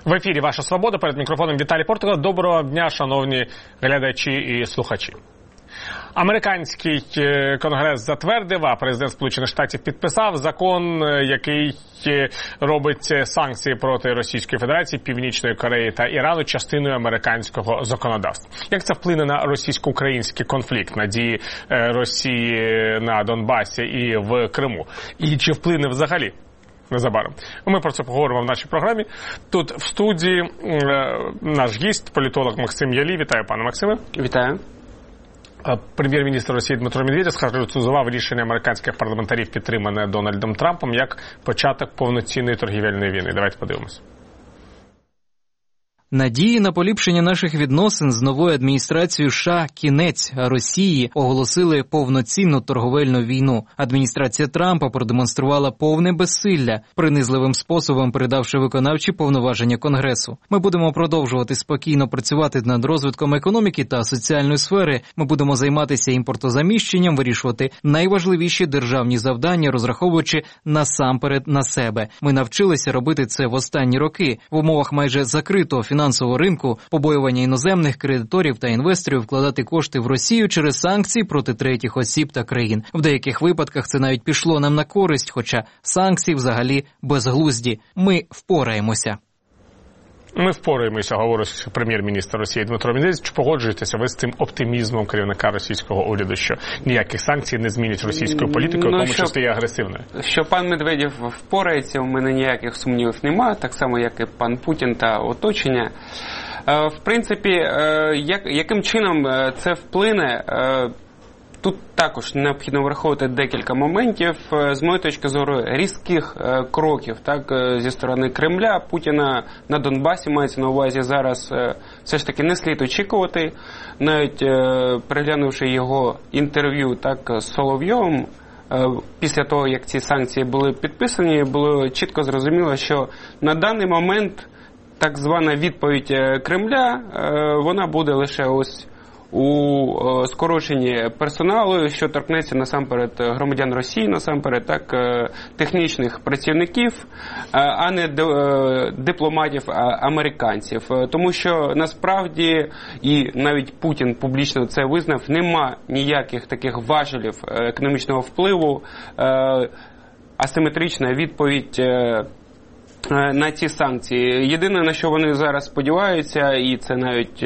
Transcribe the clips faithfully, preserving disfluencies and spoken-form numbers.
В ефірі «Ваша свобода», перед мікрофоном Віталій Португал. Доброго дня, шановні глядачі і слухачі. Американський конгрес затвердив, а президент Сполучених Штатів підписав закон, який робить санкції проти Російської Федерації, Північної Кореї та Ірану частиною американського законодавства. Як це вплине на російсько-український конфлікт, на дії Росії на Донбасі і в Криму? І чи вплине взагалі? Незабаром. Ми про це поговоримо в нашій програмі. Тут в студії е, наш гість, політолог Максим Ялі. Вітаю, пане Максиме. Вітаю. Прем'єр-міністр Росії Дмитро Медведєв схарактеризував рішення американських парламентарів, підтримане Дональдом Трампом, як початок повноцінної торгівельної війни. Давайте подивимося. Надії на поліпшення наших відносин з новою адміністрацією США кінець, а Росії оголосили повноцінну торговельну війну. Адміністрація Трампа продемонструвала повне безсилля, принизливим способом передавши виконавчі повноваження Конгресу. Ми будемо продовжувати спокійно працювати над розвитком економіки та соціальної сфери. Ми будемо займатися імпортозаміщенням, вирішувати найважливіші державні завдання, розраховуючи насамперед на себе. Ми навчилися робити це в останні роки. В умовах майже закритого фінансового фінансового ринку, побоювання іноземних кредиторів та інвесторів вкладати кошти в Росію через санкції проти третіх осіб та країн. В деяких випадках це навіть пішло нам на користь, хоча санкції взагалі безглузді. Ми впораємося. Ми впораємося, говорить прем'єр-міністр Росії Дмитро Медведєв. Чи погоджуєтеся ви з цим оптимізмом керівника російського уряду, що ніяких санкцій не змінять російську політику, в ну, тому що, числі і агресивною? Що пан Медведєв впорається, у мене ніяких сумнівів немає, так само, як і пан Путін та оточення. В принципі, як, яким чином це вплине, тут також необхідно враховувати декілька моментів. З моєї точки зору, різких кроків так, зі сторони Кремля, Путіна на Донбасі, мається на увазі зараз, все ж таки не слід очікувати. Навіть переглянувши його інтерв'ю так, з Соловйовим, після того, як ці санкції були підписані, було чітко зрозуміло, що на даний момент так звана відповідь Кремля, вона буде лише ось у скороченні персоналу, що торкнеться насамперед громадян Росії, насамперед так технічних працівників, а не дипломатів американців. Тому що насправді, і навіть Путін публічно це визнав, нема ніяких таких важелів економічного впливу, асиметрична відповідь на ці санкції. Єдине, на що вони зараз сподіваються, і це навіть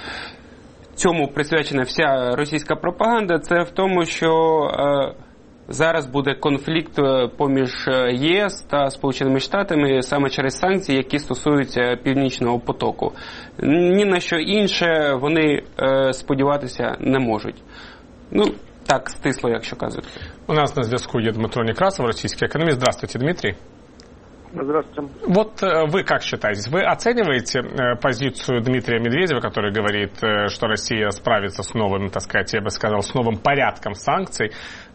цьому присвячена вся російська пропаганда, це в тому, що е, зараз буде конфлікт поміж ЄС та Сполученими Штатами саме через санкції, які стосуються Північного потоку. Ні на що інше вони е, сподіватися не можуть. Ну, так, стисло, якщо казати. У нас на зв'язку є Дмитро Некрасов, російский экономист. Здравствуйте, Дмитрий. Здравствуйте. Вот вы как считаете, вы оцениваете позицию Дмитрия Медведева, который говорит, что Россия справится с новым, так сказать, я бы сказал, с новым порядком санкций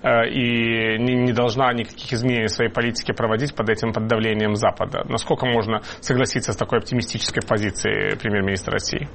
и не должна никаких изменений в своей политике проводить под этим под давлением Запада? Насколько можно согласиться с такой оптимистической позицией премьер-министра России?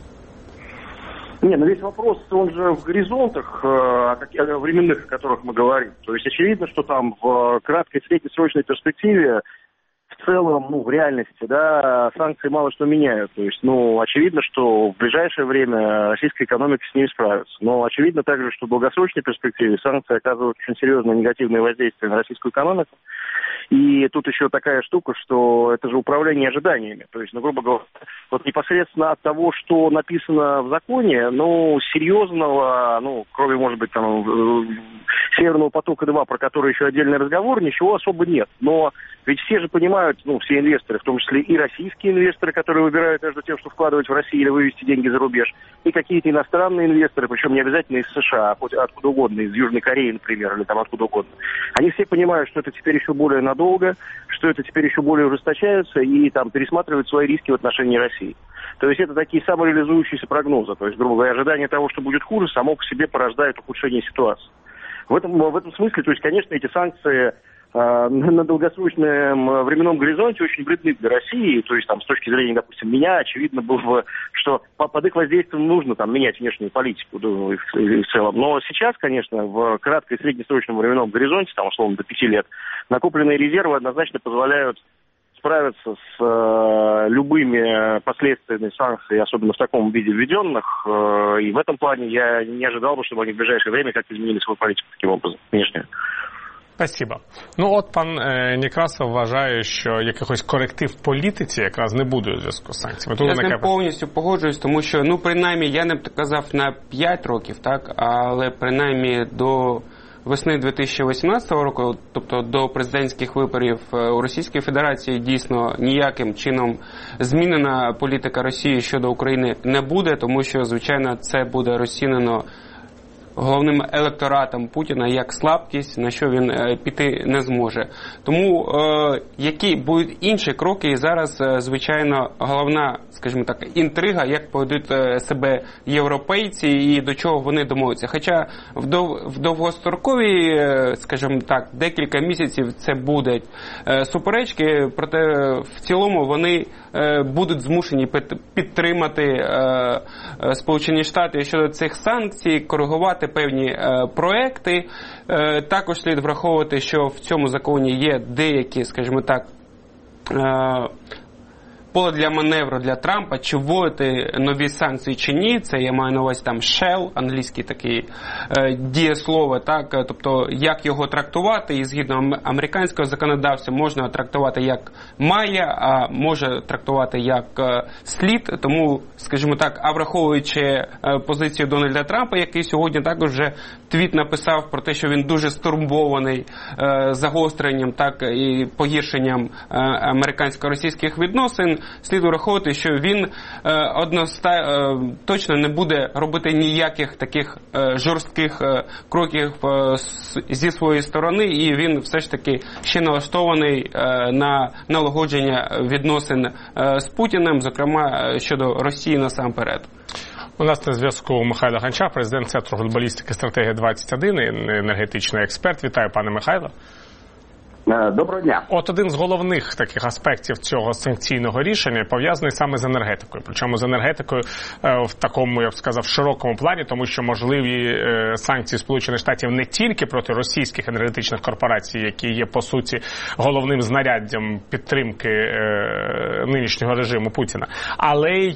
Не, ну весь вопрос, он же в горизонтах о временных, о которых мы говорим. То есть очевидно, что там в краткой среднесрочной перспективе в целом, ну, в реальности, да, санкции мало что меняют. То есть, ну, очевидно, что в ближайшее время российская экономика с ними справится. Но очевидно также, что в долгосрочной перспективе санкции оказывают очень серьезное негативное воздействие на российскую экономику. И тут еще такая штука, что это же управление ожиданиями. То есть, ну, грубо говоря, вот непосредственно от того, что написано в законе, ну, серьезного, ну, кроме, может быть, там, Северного потока-два, про который еще отдельный разговор, ничего особо нет. Но ведь все же понимают, ну, все инвесторы, в том числе и российские инвесторы, которые выбирают между тем, что вкладывать в Россию или вывести деньги за рубеж, и какие-то иностранные инвесторы, причем не обязательно из США, а откуда угодно, из Южной Кореи, например, или там откуда угодно. Они все понимают, что это теперь еще более надолго, что это теперь еще более ужесточается и там пересматривают свои риски в отношении России. То есть это такие самореализующиеся прогнозы. То есть, грубо говоря, ожидание того, что будет хуже, само по себе порождает ухудшение ситуации. В этом, в этом смысле, то есть, конечно, эти санкции э, на долгосрочном временном горизонте очень вредны для России. То есть, там, с точки зрения, допустим, меня, очевидно было бы, что под их воздействием нужно там менять внешнюю политику, думаю, в, в целом. Но сейчас, конечно, в кратком и среднесрочном временном горизонте, там, условно, до пяти лет, накопленные резервы однозначно позволяют справиться с э, любыми последствиями санкций, особенно в таком виде введенных. Э, и в этом плане я не ожидал бы, чтобы они в ближайшее время как-то изменили свою политику таким образом, внешне. Спасибо. Ну от пан е, Некрасов вважає, що якихось коректив в політиці якраз не буде у зв'язку з санкціями. Тут я з ним виникає... повністю погоджуюсь, тому що, ну, принаймні, я не казав на п'ять років, так, але принаймні до весни дві тисячі вісімнадцятого року, тобто до президентських виборів у Російській Федерації, дійсно ніяким чином змінена політика Росії щодо України не буде, тому що, звичайно, це буде розцінено головним електоратом Путіна як слабкість, на що він е, піти не зможе. Тому е, які будуть інші кроки, і зараз, е, звичайно, головна, скажімо так, інтрига, як поведуть е, себе європейці і до чого вони домовляться. Хоча в, дов, в довгостроковій, е, скажімо так, декілька місяців це будуть е, суперечки, проте в цілому вони е, будуть змушені підтримати е, е, Сполучені Штати щодо цих санкцій, коригувати певні е, проекти. Е, також слід враховувати, що в цьому законі є деякі, скажімо так, е, поле для маневру для Трампа, чи вводити нові санкції чи ні. Це я маю на увазі там shall, англійський такий е, дієслово, так, тобто як його трактувати, і згідно американського законодавства можна трактувати як має, а може трактувати як е, слід. Тому, скажімо так, а враховуючи е, позицію Дональда Трампа, який сьогодні також вже твіт написав про те, що він дуже стурбований е, загостренням, так, і погіршенням е, американсько-російських відносин, слід враховувати, що він е, односта... е, точно не буде робити ніяких таких е, жорстких е, кроків е, зі своєї сторони, і він все ж таки ще налаштований е, на налагодження відносин е, з Путіним, зокрема щодо Росії насамперед. У нас на зв'язку Михайло Гончар, президент Центру глобалістики стратегія двадцять один, енергетичний експерт. Вітаю, пане Михайло. Доброго дня. От один з головних таких аспектів цього санкційного рішення пов'язаний саме з енергетикою. Причому з енергетикою в такому, я б сказав, широкому плані, тому що можливі санкції Сполучених Штатів не тільки проти російських енергетичних корпорацій, які є, по суті, головним знаряддям підтримки нинішнього режиму Путіна, але й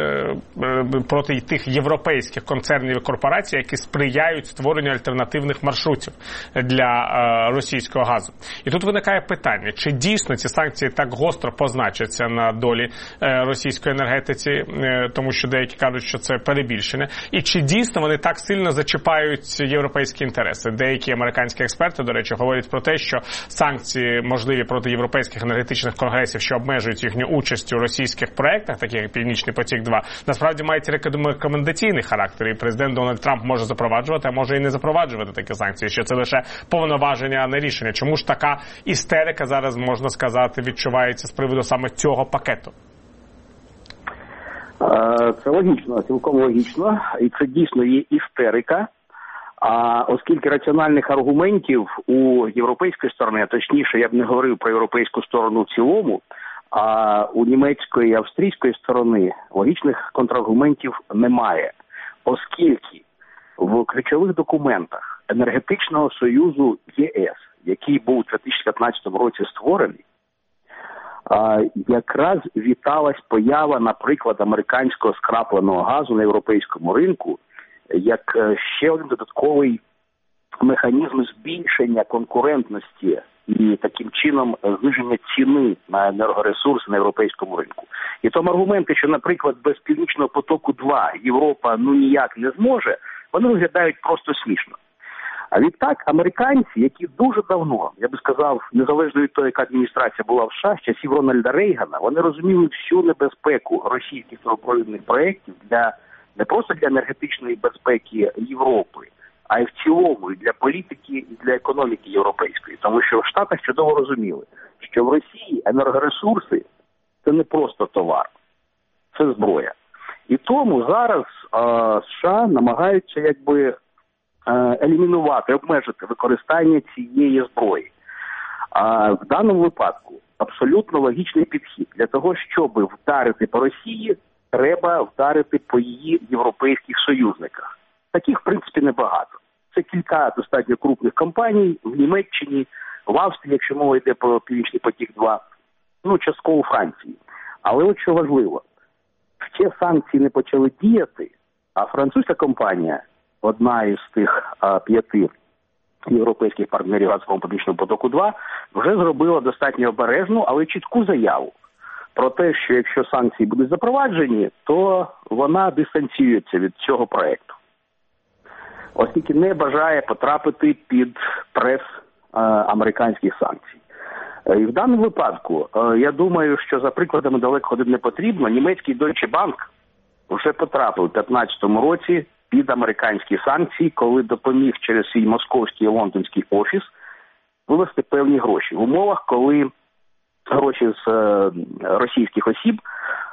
проти тих європейських концернів і корпорацій, які сприяють створенню альтернативних маршрутів для російського газу. І тут виникає питання, чи дійсно ці санкції так гостро позначаться на долі е, російської енергетиці, е, тому що деякі кажуть, що це перебільшення, і чи дійсно вони так сильно зачіпають європейські інтереси. Деякі американські експерти, до речі, говорять про те, що санкції можливі проти європейських енергетичних конгресів, що обмежують їхню участь у російських проєктах, таких як Північний потік два, насправді мають рекомендаційний характер, і президент Дональд Трамп може запроваджувати, а може і не запроваджувати такі санкції, що це лише повноваження, а не рішення. Чому ж така істерика зараз, можна сказати, відчувається з приводу саме цього пакету? Це логічно, цілком логічно. І це дійсно є істерика. А оскільки раціональних аргументів у європейської сторони, а точніше, я б не говорив про європейську сторону в цілому, а у німецької і австрійської сторони логічних контраргументів немає. Оскільки в ключових документах енергетичного союзу ЄС, який був у дві тисячі п'ятнадцятому році створений, якраз віталась поява, наприклад, американського скрапленого газу на європейському ринку, як ще один додатковий механізм збільшення конкурентності і таким чином зниження ціни на енергоресурси на європейському ринку. І тому аргументи, що, наприклад, без Північного потоку два Європа ну ніяк не зможе, вони виглядають просто смішно. А відтак, американці, які дуже давно, я би сказав, незалежно від того, яка адміністрація була в США, з часів Рональда Рейгана, вони розуміли всю небезпеку російських трубопровідних проєктів для не просто для енергетичної безпеки Європи, а й в цілому і для політики, і для економіки європейської. Тому що в Штатах чудово розуміли, що в Росії енергоресурси – це не просто товар, це зброя. І тому зараз е, США намагаються якби елімінувати, обмежити використання цієї зброї. А в даному випадку абсолютно логічний підхід. Для того, щоб вдарити по Росії, треба вдарити по її європейських союзниках. Таких, в принципі, небагато. Це кілька достатньо крупних компаній в Німеччині, в Австрії, якщо мова йде про Північний потік два, ну, частково Франції. Але от що важливо, ще санкції не почали діяти, а французька компанія, одна із тих а, п'яти європейських партнерів газового публічного потоку-два, вже зробила достатньо обережну, але чітку заяву про те, що якщо санкції будуть запроваджені, то вона дистанціюється від цього проекту, оскільки не бажає потрапити під прес а, американських санкцій. І в даному випадку, я думаю, що за прикладами далеко ходити не потрібно. Німецький Deutsche Bank вже потрапив у дві тисячі п'ятнадцятому році під американські санкції, коли допоміг через свій московський і лондонський офіс вивести певні гроші. В умовах, коли гроші з російських осіб,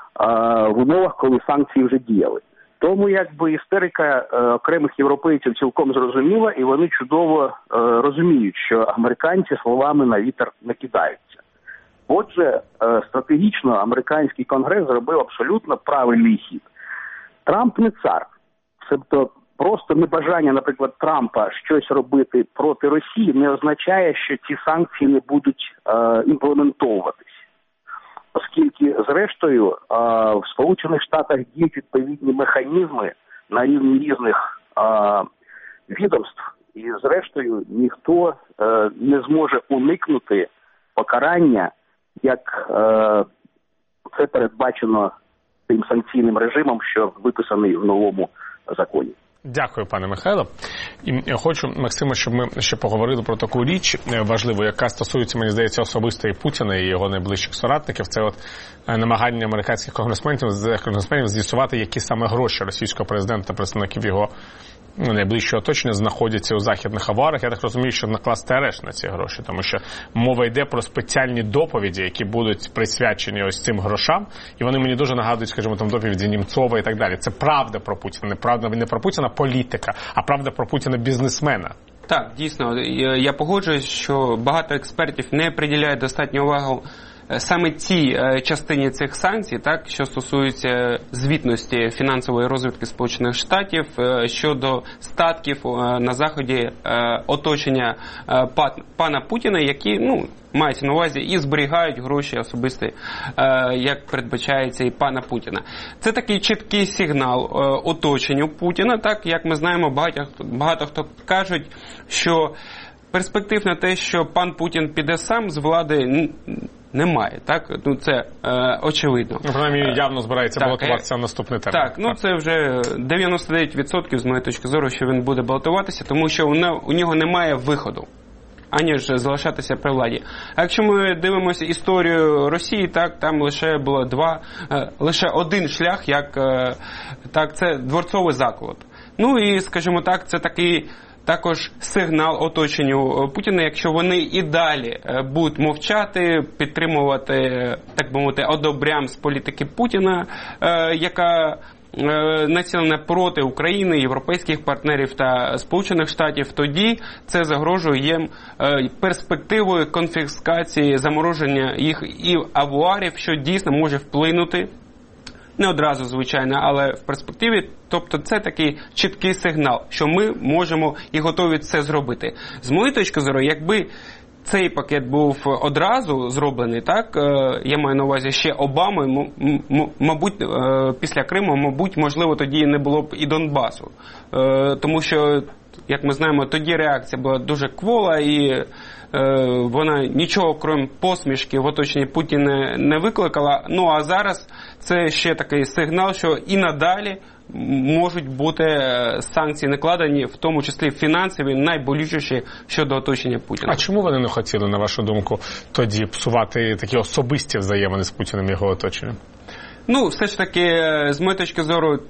в умовах, коли санкції вже діяли. Тому якби істерика окремих європейців цілком зрозуміла, і вони чудово розуміють, що американці словами на вітер не кидаються. Отже, стратегічно американський конгрес зробив абсолютно правильний хід. Трамп не цар. Тобто просто небажання, наприклад, Трампа щось робити проти Росії не означає, що ці санкції не будуть е, імплементовуватись. Оскільки, зрештою, е, в Сполучених Штатах діють відповідні механізми на рівні різних е, відомств, і, зрештою, ніхто е, не зможе уникнути покарання, як е, це передбачено тим санкційним режимом, що виписаний в новому законі. Дякую, пане Михайло. І хочу, Максиме, щоб ми ще поговорили про таку річ важливу, яка стосується, мені здається, особисто і Путіна, і його найближчих соратників. Це от намагання американських конгресменів, конгресменів з'ясувати, які саме гроші російського президента та представників його найближчого оточення знаходяться у західних авуарах. Я так розумію, що накласти арешт на ці гроші, тому що мова йде про спеціальні доповіді, які будуть присвячені ось цим грошам, і вони мені дуже нагадують, скажімо, там доповіді Німцова і так далі. Це правда про Путіна, не правда, не про Путіна політика, а правда про Путіна бізнесмена. Так, дійсно, я погоджуюсь, що багато експертів не приділяють достатньо уваги саме цій частині цих санкцій, так, що стосується звітності фінансової розвідки Сполучених Штатів щодо статків на заході оточення пана Путіна, які, ну, мають на увазі і зберігають гроші особисті, як передбачається і пана Путіна. Це такий чіткий сигнал оточенню Путіна, так, як ми знаємо, багато, багато хто кажуть, що перспектив на те, що пан Путін піде сам з влади, немає, так? Ну, це е, очевидно. Ну, принаймні, явно збирається балотуватися в наступний термін. Так, ну, це вже дев'яносто дев'ять відсотків, з моєї точки зору, що він буде балотуватися, тому що у, не, у нього немає виходу, аніж залишатися при владі. А якщо ми дивимося історію Росії, так, там лише було два, е, лише один шлях, як, е, так, це дворцовий заколот. Ну, і, скажімо так, це такий також сигнал оточенню Путіна, якщо вони і далі будуть мовчати, підтримувати, так би мовити, одобрям з політики Путіна, яка націлена проти України, європейських партнерів та Сполучених Штатів, тоді це загрожує їм перспективою конфіскації, замороження їх і авуарів, що дійсно може вплинути, не одразу, звичайно, але в перспективі, тобто це такий чіткий сигнал, що ми можемо і готові це зробити. З моєї точки зору, якби цей пакет був одразу зроблений, так, я маю на увазі ще Обамою, мабуть, після Криму, мабуть, можливо, тоді не було б і Донбасу. Тому що, як ми знаємо, тоді реакція була дуже квола і вона нічого, крім посмішки, в оточенні Путіна не викликала. Ну, а зараз це ще такий сигнал, що і надалі можуть бути санкції накладені, в тому числі фінансові, найболючіші щодо оточення Путіна. А чому вони не хотіли, на вашу думку, тоді псувати такі особисті взаємини з Путіним і його оточенням? Ну, все ж таки, з моєї точки зору,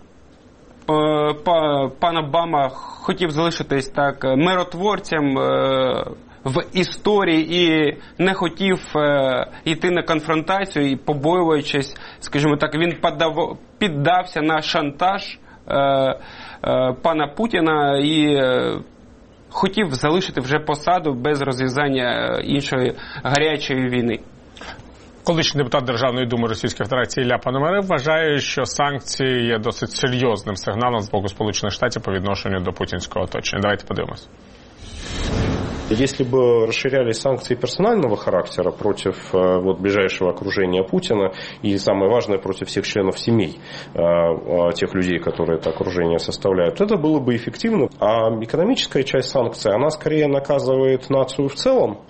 пан Обама хотів залишитись так миротворцем в історії і не хотів е, йти на конфронтацію, і побоюючись, скажімо так, він подав, піддався на шантаж е, е, пана Путіна і е, хотів залишити вже посаду без розв'язання іншої гарячої війни. Колишній депутат Державної думи Російської Федерації Ілля Пономарьов вважає, що санкції є досить серйозним сигналом з боку Сполучених Штатів по відношенню до путінського оточення. Давайте подивимось. Если бы расширялись санкции персонального характера против вот, ближайшего окружения Путина и, самое важное, против всех членов семей тех людей, которые это окружение составляют, это было бы эффективно. А экономическая часть санкций, она скорее наказывает нацию в целом.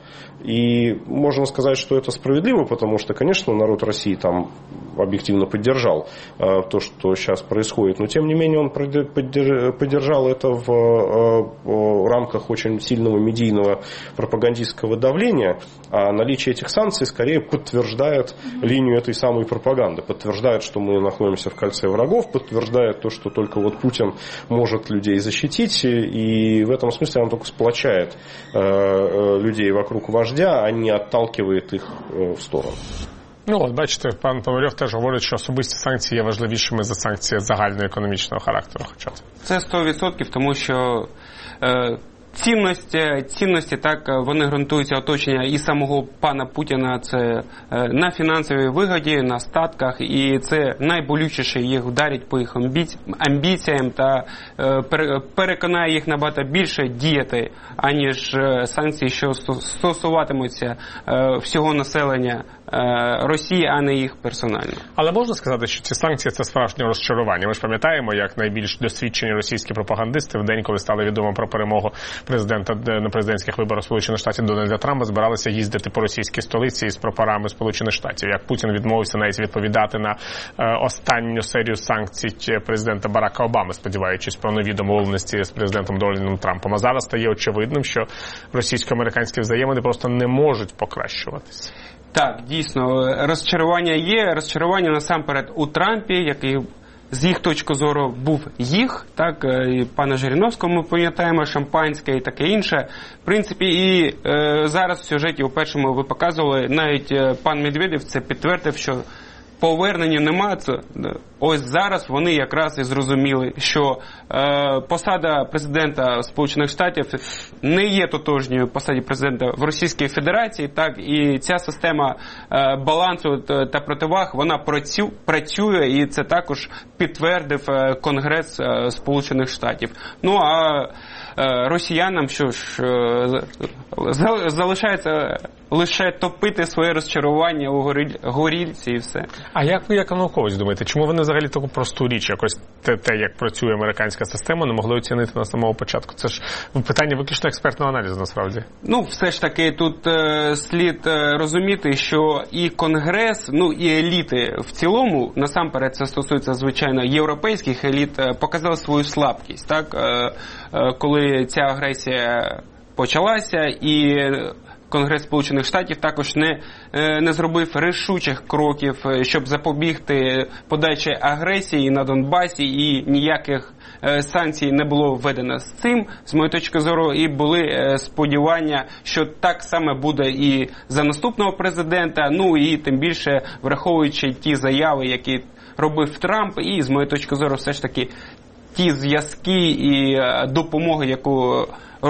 И можно сказать, что это справедливо, потому что, конечно, народ России там объективно поддержал э, то, что сейчас происходит. Но, тем не менее, он поддержал это в, э, в рамках очень сильного медийного пропагандистского давления. А наличие этих санкций скорее подтверждает линию этой самой пропаганды. Подтверждает, что мы находимся в кольце врагов, подтверждает то, что только вот Путин может людей защитить. И в этом смысле он только сплочает э, э, людей вокруг вождя, а не отталкивает их э, в сторону. Ну, от бачите, пан Пономарьов теж говорить, що особисті санкції є важливішими за санкції загальноекономічного характеру. Хоча це сто відсотків, тому що е, цінності, цінності, так, вони ґрунтуються оточення і самого пана Путіна, це е, на фінансовій вигоді, на статках, і це найболючіше їх вдарить по їх амбіці, амбіціям та е, переконає їх набагато більше діяти, аніж е, санкції, що стосуватимуться е, всього населення Росії, а не їх персонально. Але можна сказати, що ці санкції – це справжнє розчарування. Ми ж пам'ятаємо, як найбільш досвідчені російські пропагандисти в день, коли стало відомо про перемогу президента на президентських виборах Сполучених Штатів Дональда Трампа, збиралися їздити по російській столиці із прапорами Сполучених Штатів. Як Путін відмовився навіть відповідати на е, останню серію санкцій президента Барака Обами, сподіваючись про нові домовленості з президентом Дональдом Трампом. А зараз стає очевидним, що російсько-американські взаємини просто не можуть покращуватися. Так, дійсно, розчарування є. Розчарування насамперед у Трампі, який з їх точки зору був їх, так, і пана Жириновського ми пам'ятаємо, шампанське і таке інше. В принципі, і е, зараз в сюжеті у першому ви показували, навіть е, пан Медведєв це підтвердив, що повернення немає. Ось зараз вони якраз і зрозуміли, що е, посада президента Сполучених Штатів не є тотожньою посаді президента в Російській Федерації, так, і ця система е, балансу та противаг, вона працю, працює, і це також підтвердив е, Конгрес е, Сполучених Штатів. Ну, а е, росіянам, що ж, е, залишається лише топити своє розчарування у горілці і все. А як ви, як науковець, думаєте, чому вони взагалі таку просту річ, якось те, те, як працює американська система, не могли оцінити на самого початку? Це ж питання виключно експертного аналізу, насправді. Ну, все ж таки, тут е, слід е, розуміти, що і Конгрес, ну, і еліти в цілому, насамперед це стосується, звичайно, європейських еліт, е, показали свою слабкість, так, е, е, коли ця агресія почалася, і Конгрес Сполучених Штатів також не, не зробив рішучих кроків, щоб запобігти подальшій агресії на Донбасі, і ніяких санкцій не було введено з цим, з моєї точки зору, і були сподівання, що так само буде і за наступного президента, ну і тим більше враховуючи ті заяви, які робив Трамп, і з моєї точки зору все ж таки ті зв'язки і допомоги, яку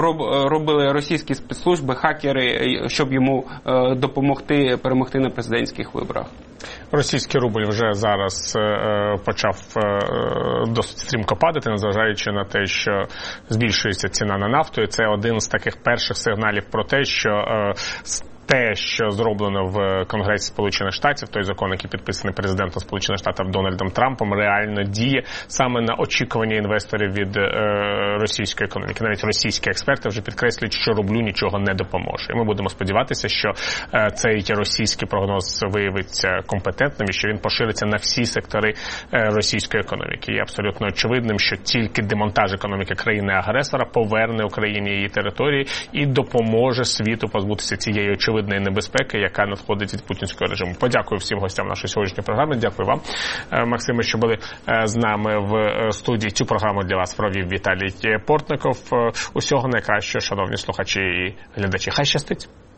робили російські спецслужби, хакери, щоб йому допомогти перемогти на президентських виборах. Російський рубль вже зараз е, почав е, досить стрімко падати, незважаючи на те, що збільшується ціна на нафту. І це один з таких перших сигналів про те, що е, те, що зроблено в Конгресі Сполучених Штатів, той закон, який підписаний президентом Сполучених Штатів Дональдом Трампом, реально діє саме на очікування інвесторів від е, російської економіки. Навіть російські експерти вже підкреслюють, що рублю нічого не допоможе. І ми будемо сподіватися, що е, цей російський прогноз виявиться компетентним і що він пошириться на всі сектори е, російської економіки. Є абсолютно очевидним, що тільки демонтаж економіки країни-агресора поверне Україні її території і допоможе світу позбутися цієї очевидної небезпеки, яка надходить від путінського режиму. Подякую всім гостям нашої сьогоднішньої програми. Дякую вам, Максиме, що були з нами в студії. Цю програму для вас провів Віталій Портников. Усього найкращого, шановні слухачі і глядачі. Хай щастить!